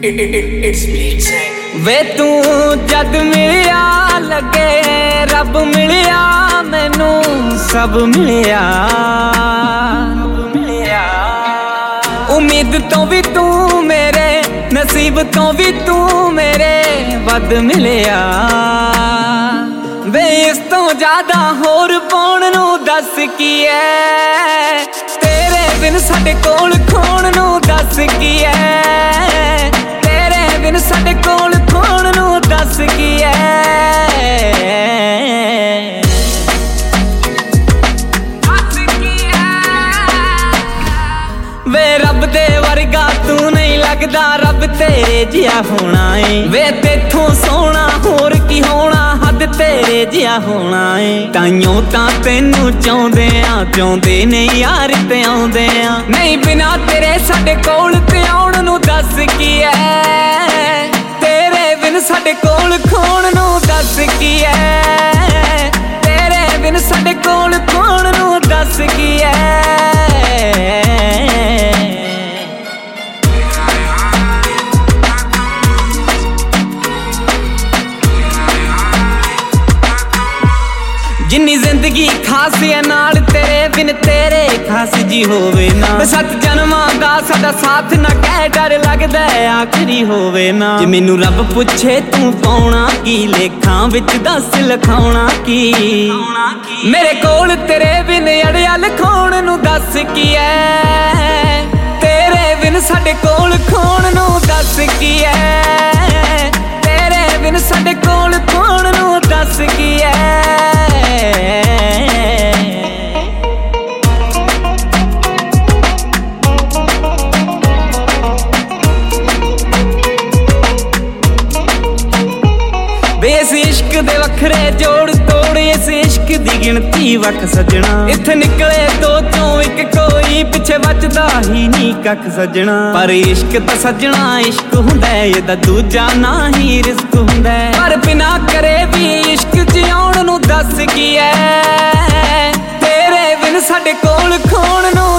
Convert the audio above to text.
वे तू जद मिलिया लगे रब मिलिया मैनू सब मिलिया उम्मीद तो भी तू मेरे नसीब तो भी तू मेरे वध मिलिया वे इस तो ज्यादा होर पाउण नू दस की है तेरे बिन साडे कोल खोण नू दस की है तेरे बिन साडे कोल खोण नू दस की है वे रब दे वर्गा तू नहीं लगदा रब तेरे जिहा होना है वे तेथों सोना होर की होना हद तेरे जिहा होना है ताइयों तां तैनू चाहुंदे आ चाहुंदे नहीं यार ते आउंदे आ नहीं बिना तेरे साडे कोल ते आउण नू दस की है तेरे बिन साडे कोल खोण नू दस की है तेरे बिन साडे कोल खोण नू दस की है जिन्नी जिंदगी खास है नाल तेरे बिन तेरे खास जी होवे ना सत जन्मां दा साडा साथ ना कह डर लगदा आखरी होवे ना जे मैनू रब पुछे तू पाउणा की लेखां विच दस लिखाउणा की मेरे कोल तेरे बिन अड़िया लिखाउण नू दस की है तेरे बिन साडे कोल खोण नू दस की है तेरे बिन साडे कोल खोण नू दस की है इस इश्क दे वखरे जोड़ तोड़ इस इश्क दी गिनती वख सजना इत्थे निकले दो चों इक कोई पिछे बचदा ही नहीं कख सजना पर इश्क तां सजना इश्क हुंदा है एदा दूजा ना ही रिस्क हुंदा है पर बिना करे भी इश्क जिउण नू दस की है तेरे बिन साडे कोल खोण नू